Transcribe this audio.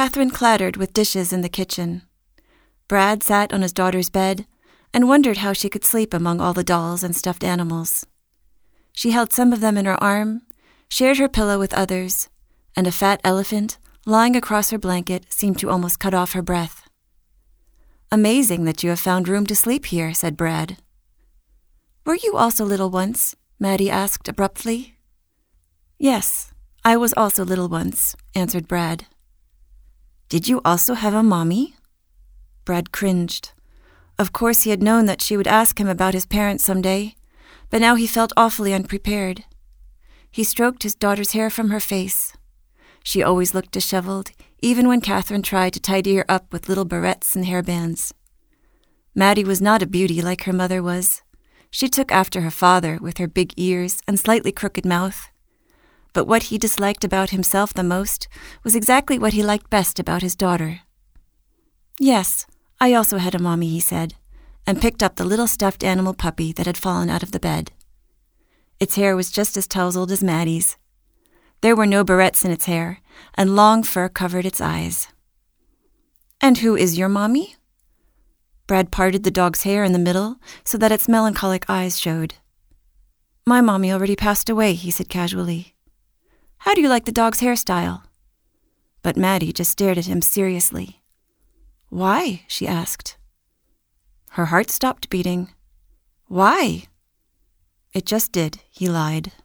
Catherine clattered with dishes in the kitchen. Brad sat on his daughter's bed and wondered how she could sleep among all the dolls and stuffed animals. She held some of them in her arm, shared her pillow with others, and a fat elephant, lying across her blanket, seemed to almost cut off her breath. "Amazing that you have found room to sleep here," said Brad. "Were you also little once?" Maddie asked abruptly. "Yes, I was also little once," answered Brad. "Did you also have a mommy?" Brad cringed. Of course he had known that she would ask him about his parents someday, but now he felt awfully unprepared. He stroked his daughter's hair from her face. She always looked disheveled, even when Catherine tried to tidy her up with little barrettes and hairbands. Maddie was not a beauty like her mother was. She took after her father with her big ears and slightly crooked mouth. But what he disliked about himself the most was exactly what he liked best about his daughter. "Yes, I also had a mommy," he said, and picked up the little stuffed animal puppy that had fallen out of the bed. Its hair was just as tousled as Maddie's. There were no barrettes in its hair, and long fur covered its eyes. "And who is your mommy?" Brad parted the dog's hair in the middle so that its melancholic eyes showed. "My mommy already passed away," he said casually. "How do you like the dog's hairstyle?" But Maddie just stared at him seriously. "Why?" she asked. Her heart stopped beating. "Why?" "It just did," he lied.